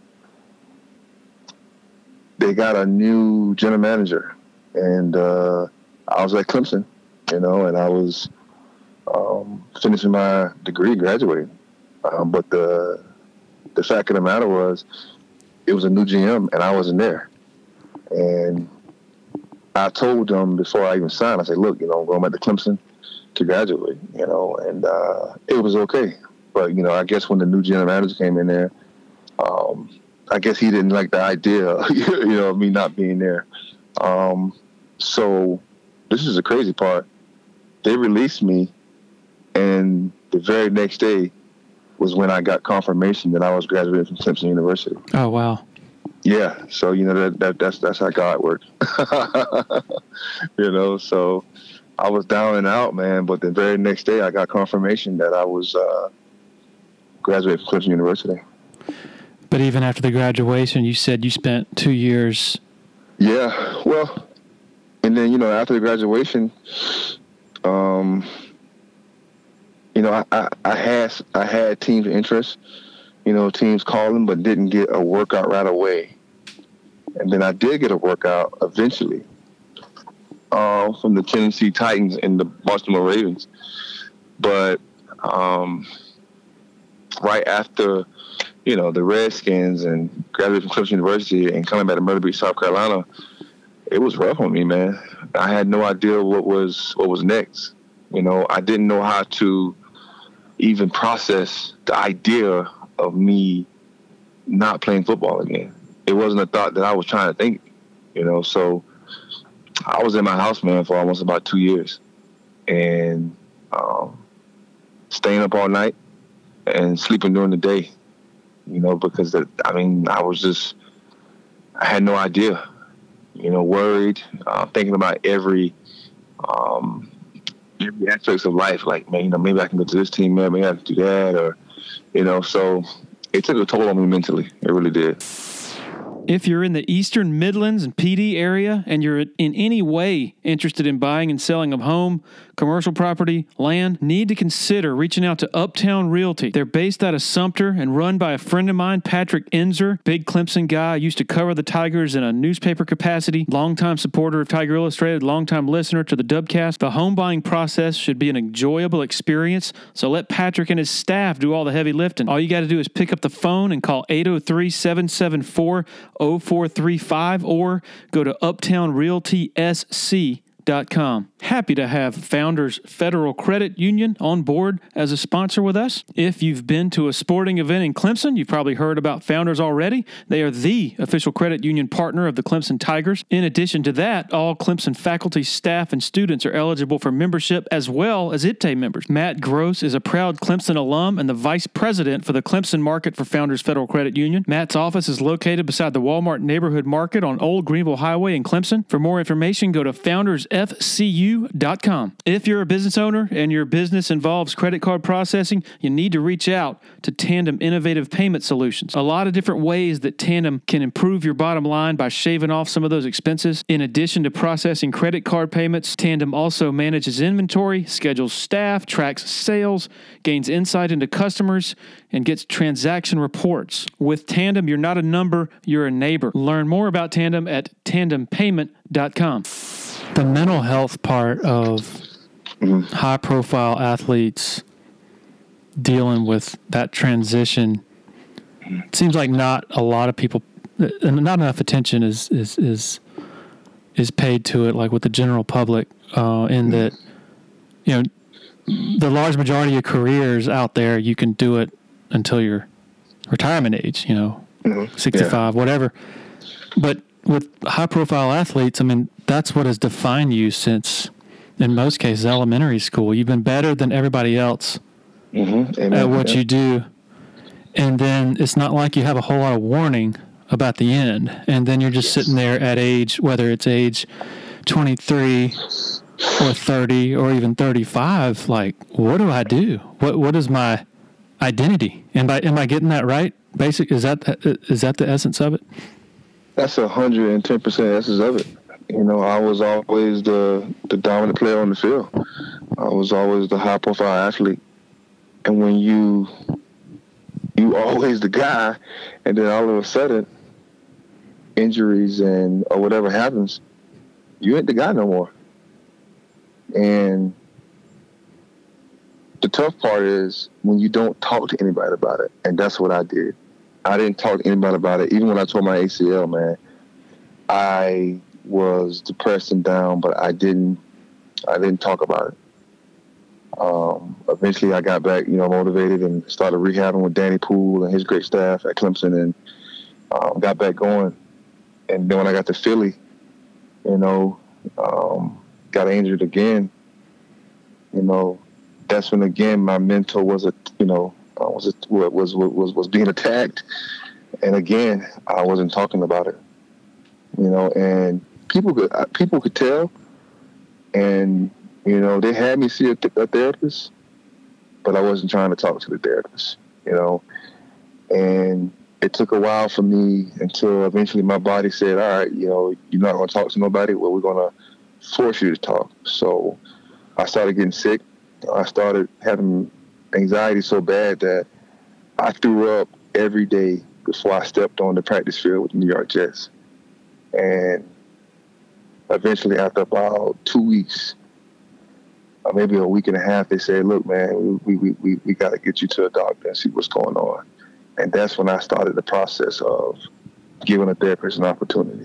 they got a new general manager, and uh, I was at Clemson, you know, and I was um, finishing my degree, graduating. Um, but the the fact of the matter was, it was a new G M, and I wasn't there. And I told them before I even signed, I said, look, you know, I'm going back to Clemson to graduate, you know, and uh, it was okay. But, you know, I guess when the new general manager came in there, um, I guess he didn't like the idea, you know, of me not being there. Um, so this is the crazy part. They released me, and the very next day was when I got confirmation that I was graduating from Clemson University. Oh, wow. Yeah. So, you know, that, that that's that's how God works. you know, so I was down and out, man. But the very next day I got confirmation that I was uh, graduating from Clemson University. But even after the graduation, you said you spent two years. Yeah. Well, and then, you know, after the graduation, um, you know, I, I, I had I had teams of interest, you know, teams calling, but didn't get a workout right away. And then I did get a workout eventually uh, from the Tennessee Titans and the Baltimore Ravens. But um, right after, you know, the Redskins and graduating from Clemson University and coming back to Myrtle Beach, South Carolina, it was rough on me, man. I had no idea what was what was next. You know, I didn't know how to even process the idea of me not playing football again. It wasn't a thought that I was trying to think, you know. So I was in my house, man, for almost about two years and um, staying up all night and sleeping during the day, you know, because, the, I mean, I was just, I had no idea, you know, worried, uh, thinking about every, um, every aspects of life, like, man, you know, maybe I can go to this team, man, maybe I can do that, or, you know, so it took a toll on me mentally. It really did. If you're in the Eastern Midlands and P D area and you're in any way interested in buying and selling a home, commercial property, land, need to consider reaching out to Uptown Realty. They're based out of Sumter and run by a friend of mine, Patrick Enzer, big Clemson guy. Used to cover the Tigers in a newspaper capacity, longtime supporter of Tiger Illustrated, longtime listener to the Dubcast. The home buying process should be an enjoyable experience, so let Patrick and his staff do all the heavy lifting. All you got to do is pick up the phone and call eight oh three, seven seven four, oh four three five or go to uptown realty s c dot com. Happy to have Founders Federal Credit Union on board as a sponsor with us. If you've been to a sporting event in Clemson, you've probably heard about Founders already. They are the official credit union partner of the Clemson Tigers. In addition to that, all Clemson faculty, staff, and students are eligible for membership as well as I P T A members. Matt Gross is a proud Clemson alum and the vice president for the Clemson market for Founders Federal Credit Union. Matt's office is located beside the Walmart Neighborhood Market on Old Greenville Highway in Clemson. For more information, go to founders f c u dot com. If you're a business owner and your business involves credit card processing, you need to reach out to Tandem Innovative Payment Solutions. A lot of different ways that Tandem can improve your bottom line by shaving off some of those expenses. In addition to processing credit card payments, Tandem also manages inventory, schedules staff, tracks sales, gains insight into customers, and gets transaction reports. With Tandem, you're not a number, you're a neighbor. Learn more about Tandem at tandem payment dot com. The mental health part of mm-hmm. high-profile athletes dealing with that transition, it seems like not a lot of people, not enough attention is is is is paid to it, like with the general public. Uh, in that, you know, the large majority of careers out there, you can do it until your retirement age. You know, mm-hmm. sixty-five, yeah. whatever. But with high-profile athletes, I mean, that's what has defined you since, in most cases, elementary school. You've been better than everybody else mm-hmm. at what yeah. you do. And then it's not like you have a whole lot of warning about the end. And then you're just yes. sitting there at age, whether it's age twenty-three or thirty or even thirty-five, like, what do I do? What What is my identity? Am I, am I getting that right? Basic, is that is that the essence of it? That's a hundred and ten percent essence of it. You know, I was always the, the dominant player on the field. I was always the high profile athlete. And when you you always the guy, and then all of a sudden, injuries and or whatever happens, you ain't the guy no more. And the tough part is when you don't talk to anybody about it. And that's what I did. I didn't talk to anybody about it. Even when I tore my A C L, man, I was depressed and down, but I didn't, I didn't talk about it. Um, eventually I got back, you know, motivated and started rehabbing with Danny Poole and his great staff at Clemson and um, got back going. And then when I got to Philly, you know, um, got injured again, you know, that's when again my mentor was a, you know, uh, was a, was was was being attacked, and again I wasn't talking about it, you know, and people could people could tell, and you know they had me see a, th- a therapist, but I wasn't trying to talk to the therapist, you know, and it took a while for me until eventually my body said, all right, you know, you're not going to talk to nobody, well, we're going to force you to talk. So I started getting sick. I started having anxiety so bad that I threw up every day before I stepped on the practice field with the New York Jets. And eventually, after about two weeks, or maybe a week and a half, they said, look, man, we we we, we got to get you to a doctor and see what's going on. And that's when I started the process of giving a therapist an opportunity.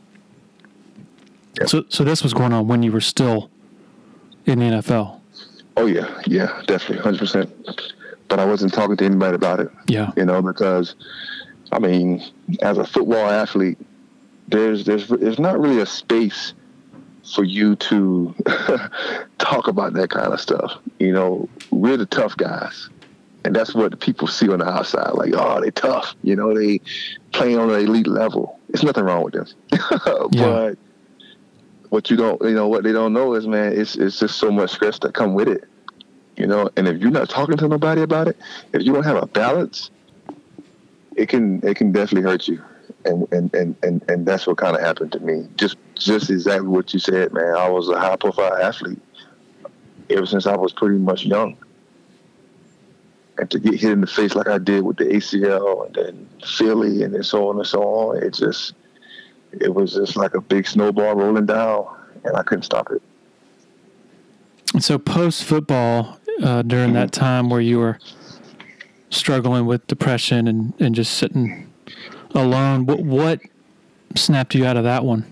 Yep. So so this was going on when you were still in the N F L? Oh, yeah. Yeah, definitely. one hundred percent. But I wasn't talking to anybody about it. Yeah. You know, because, I mean, as a football athlete, there's there's there's not really a space for you to talk about that kind of stuff. You know, we're the tough guys. And that's what the people see on the outside. Like, oh, they tough. You know, they playing on an elite level. There's nothing wrong with them. But yeah. What you don't, you know, what they don't know is, man, it's it's just so much stress that come with it. You know, and if you're not talking to nobody about it, if you don't have a balance, it can it can definitely hurt you. And and and and, and that's what kind of happened to me. Just just exactly what you said, man. I was a high profile athlete, ever since I was pretty much young. And to get hit in the face like I did with the A C L and then Philly and then so on and so on, it just, it was just like a big snowball rolling down, and I couldn't stop it. And so post-football, uh, during that time where you were struggling with depression and, and just sitting alone, what, what snapped you out of that one?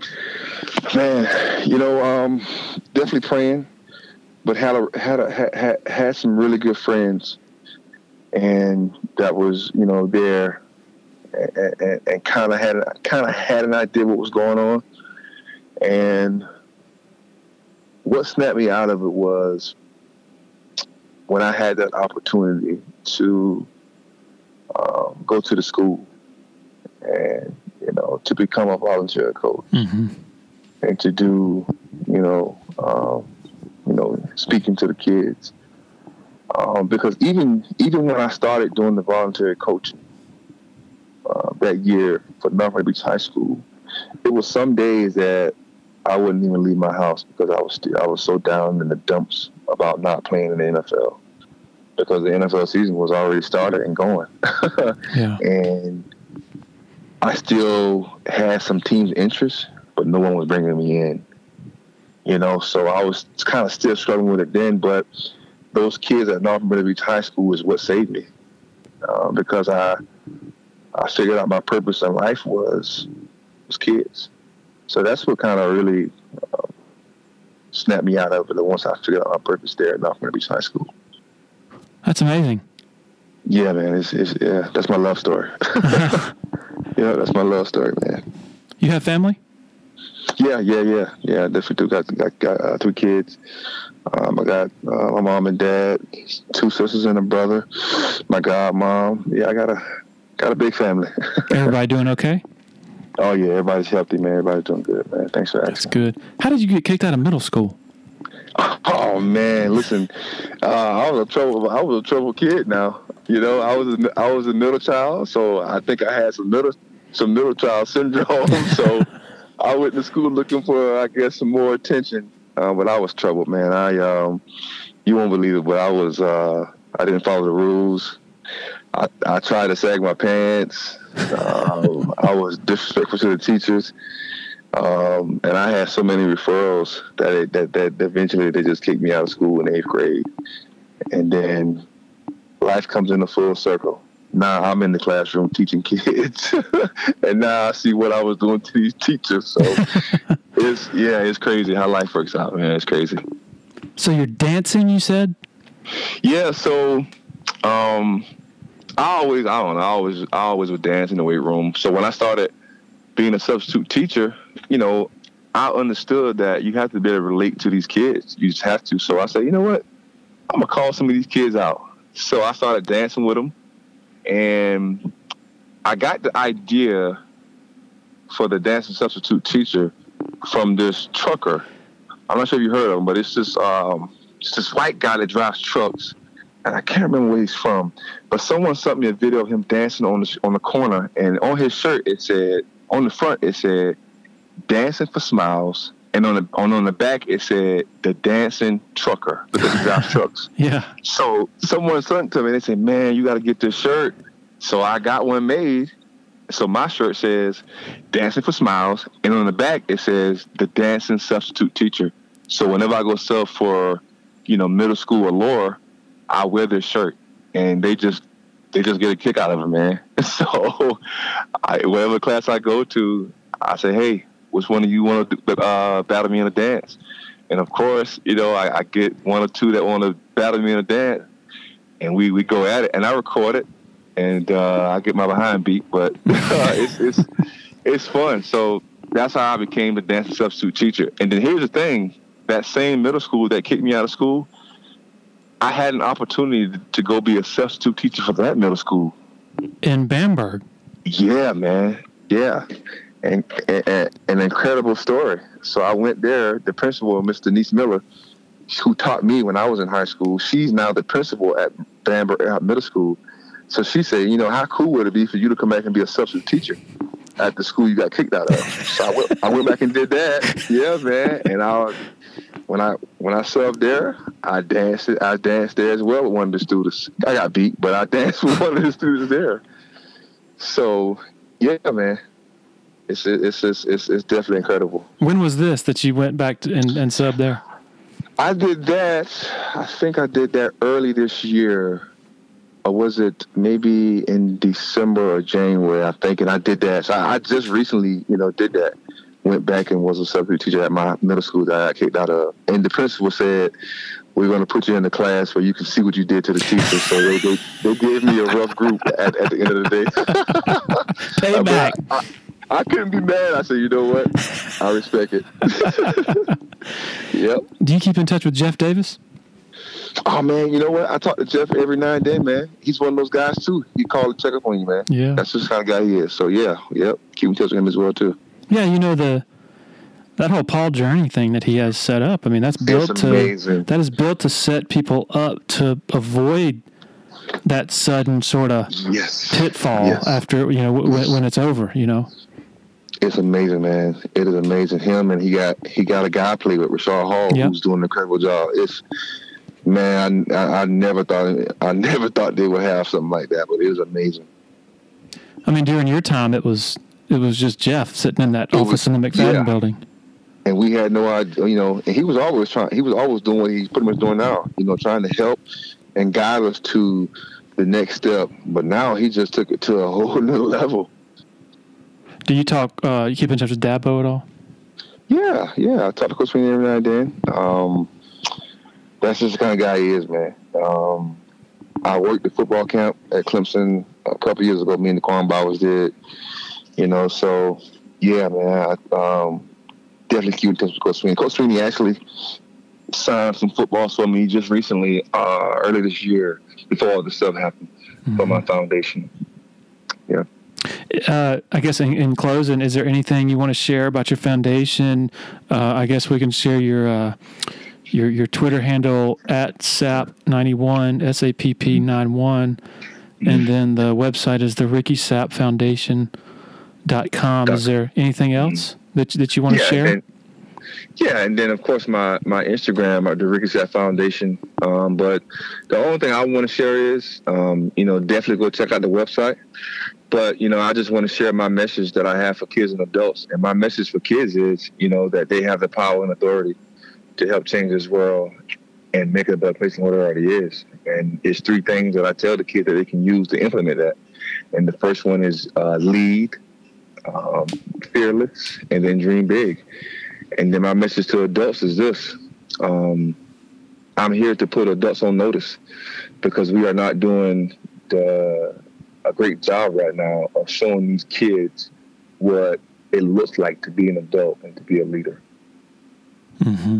Man, you know, um, definitely praying, but had a, had, a, had had some really good friends, and that was, you know, there, and, and, and kind of had kind of had an idea what was going on. And what snapped me out of it was when I had that opportunity to um, go to the school and, you know, to become a volunteer coach. Mm-hmm. And to do, you know, um, you know, speaking to the kids, um, because even even when I started doing the voluntary coaching uh, that year for North Beach High School, it was some days that I wouldn't even leave my house because I was still, I was so down in the dumps about not playing in the N F L, because the N F L season was already started and going. Yeah. And I still had some teams' interest, but no one was bringing me in, you know, so I was kind of still struggling with it then. But those kids at North Beach High School is what saved me, uh, because I I figured out my purpose in life was was kids. So that's what kind of really uh, snapped me out of it once I figured out my purpose there at North Beach High School. That's amazing. Yeah, man, it's, it's yeah, that's my love story. Yeah, that's my love story, man. You have family? Yeah, yeah, yeah, yeah. I definitely do. Got got, got uh, three kids. Um, I got uh, my mom and dad, two sisters and a brother. My godmom. Yeah, I got a got a big family. Everybody doing okay? Oh yeah, everybody's healthy, man. Everybody's doing good, man. Thanks for asking. That's good. How did you get kicked out of middle school? Oh man, listen, uh, I was a trouble. I was a trouble kid. Now, you know, I was a, I was a middle child, so I think I had some middle some middle child syndrome. So I went to school looking for, I guess, some more attention. Uh, but I was troubled, man. I um, you won't believe it, but I was uh, I didn't follow the rules. I, I tried to sag my pants. Um, I was disrespectful to the teachers. Um, and I had so many referrals that, it, that that eventually they just kicked me out of school in eighth grade. And then life comes in a full circle. Now I'm in the classroom teaching kids, and now I see what I was doing to these teachers. So it's yeah, it's crazy how life works out, man. It's crazy. So you're dancing, you said? Yeah. So um, I always, I don't know, I always, I always would dance in the weight room. So when I started being a substitute teacher, you know, I understood that you have to be able to relate to these kids. You just have to. So I said, you know what? I'm going to call some of these kids out. So I started dancing with them. And I got the idea for the dancing substitute teacher from this trucker. I'm not sure if you heard of him, but it's this, um, it's this white guy that drives trucks. And I can't remember where he's from. But someone sent me a video of him dancing on the, on the corner. And on his shirt, it said, on the front, it said, "Dancing for Smiles." And on the on, on the back, it said, "The Dancing Trucker," because he drives trucks. Yeah. So someone sent it to me, and they said, "Man, you got to get this shirt." So I got one made. So my shirt says, "Dancing for Smiles." And on the back, it says, "The Dancing Substitute Teacher." So whenever I go sub for, you know, middle school or lower, I wear this shirt. And they just they just get a kick out of it, man. So I, whatever class I go to, I say, "Hey, which one of you want to uh, battle me in a dance?" And of course, you know, I, I get one or two that want to battle me in a dance, and we, we go at it. And I record it, and uh, I get my behind beat, but it's it's it's fun. So that's how I became the dancing substitute teacher. And then here's the thing: that same middle school that kicked me out of school, I had an opportunity to go be a substitute teacher for that middle school in Bamberg. Yeah, man. Yeah. And, and an incredible story. So I went there. The principal, Miss Denise Miller, who taught me when I was in high school, she's now the principal at Bamberg Middle School. So she said, you know, how cool would it be for you to come back and be a substitute teacher at the school you got kicked out of? So I went, I went back and did that. Yeah, man. And I was, when I when I subbed there, I danced I danced there as well with one of the students. I got beat, but I danced with one of the students there. So yeah, man, it's it's it's it's, it's definitely incredible. When was this that you went back to, and, and subbed there? I did that. I think I did that early this year. Or was it maybe in December or January? I think, and I did that. So I, I just recently, you know, did that. Went back and was a substitute teacher at my middle school that I got kicked out of. And the principal said, "We're going to put you in the class where you can see what you did to the teacher." So they they, they gave me a rough group at, at the end of the day. Payback. I, I, I couldn't be mad. I said, you know what? I respect it. Yep. Do you keep in touch with Jeff Davis? Oh, man, you know what? I talk to Jeff every now and then, man. He's one of those guys, too. He call and check up on you, man. Yeah. That's just the kind of guy he is. So, yeah, yep. Keep in touch with him as well, too. Yeah, you know, the that whole Paul Journey thing that he has set up, I mean, that's built It's to amazing. that is built to set people up to avoid that sudden sort of Yes. pitfall Yes. after, you know, when, when it's over, you know. It's amazing, man. It is amazing. Him and he got he got a guy I play with, Rashard Hall, Yep. who's doing an incredible job. It's man, I, I, I never thought I never thought they would have something like that, but it was amazing. I mean, during your time, it was it was just Jeff sitting in that It office was- in the McFadden yeah. building. And we had no idea, you know, and he was always trying, he was always doing what he's pretty much doing now, you know, trying to help and guide us to the next step. But now he just took it to a whole new level. Do you talk, uh, you keep in touch with Dabo at all? Yeah, yeah. I talk to Coach Sweeney every now and then. Um, that's just the kind of guy he is, man. Um, I worked the football camp at Clemson a couple years ago. Me and the Cornbowers did, you know, so yeah, man. I, um, definitely keep in touch with Coach Sweeney. Coach Sweeney actually signed some footballs for me just recently, uh, early this year, before all this stuff happened, Mm-hmm. for my foundation. Yeah. Uh, I guess in, in closing, is there anything you want to share about your foundation? Uh, I guess we can share your uh, your your Twitter handle at S A P ninety-one, S A P P ninety-one, and then the website is the Ricky Sapp Foundation dot com. Is there anything else that that you want to Yeah, share? and, yeah, and then of course my my Instagram, uh, the Ricky Sapp Foundation. Um, but the only thing I want to share is, um, you know, definitely go check out the website. But, you know, I just want to share my message that I have for kids and adults. And my message for kids is, you know, that they have the power and authority to help change this world and make it a better place than what it already is. And it's three things that I tell the kids that they can use to implement that. And the first one is uh, lead, um, fearless, and then dream big. And then my message to adults is this. Um, I'm here to put adults on notice because we are not doing the... a great job right now of showing these kids what it looks like to be an adult and to be a leader. Mm-hmm.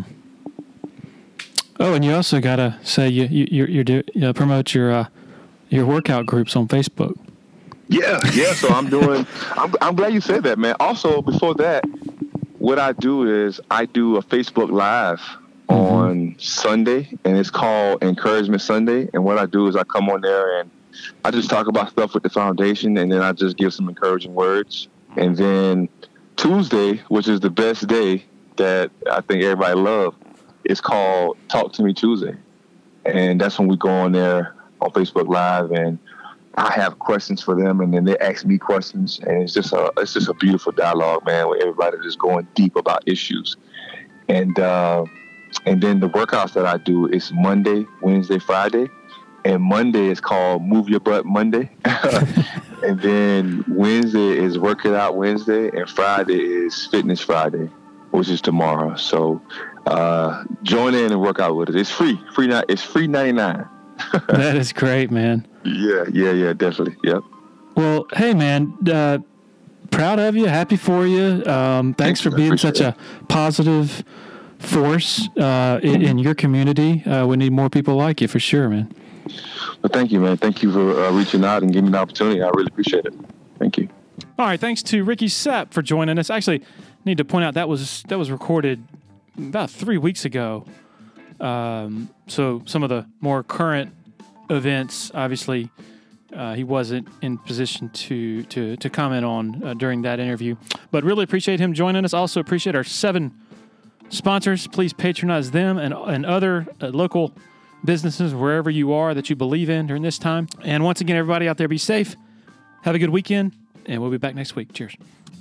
Oh, and you also gotta say you you you, you do you know, promote your uh, your workout groups on Facebook. Yeah, yeah. So I'm doing. I'm, I'm glad you said that, man. Also, before that, what I do is I do a Facebook Live mm-hmm. on Sunday, and it's called Encouragement Sunday. And what I do is I come on there and I just talk about stuff with the foundation, and then I just give some encouraging words. And then Tuesday, which is the best day that I think everybody loves, it's called Talk to Me Tuesday. And that's when we go on there on Facebook Live, and I have questions for them, and then they ask me questions. And it's just a it's just a beautiful dialogue, man, where everybody just going deep about issues. And, uh, and then the workouts that I do is Monday, Wednesday, Friday. And Monday is called Move Your Butt Monday. And then Wednesday is Work It Out Wednesday. And Friday is Fitness Friday, which is tomorrow. So uh, join in and work out with us. It's free. Free. It's free ninety-nine. That is great, man. Yeah, yeah, yeah, definitely. Yep. Well, hey, man, uh, proud of you. Happy for you. Um, thanks for being such a positive force uh, in, in your community. Uh, we need more people like you for sure, man. Well, thank you, man. Thank you for uh, reaching out and giving me the opportunity. I really appreciate it. Thank you. All right, thanks to Ricky Sapp for joining us. Actually, need to point out that was that was recorded about three weeks ago. Um, so some of the more current events, obviously, uh, he wasn't in position to to to comment on uh, during that interview. But really appreciate him joining us. Also appreciate our seven sponsors, please patronize them and, and other uh, local businesses wherever you are that you believe in during this time. And once again, everybody out there, be safe. Have a good weekend, and we'll be back next week. Cheers.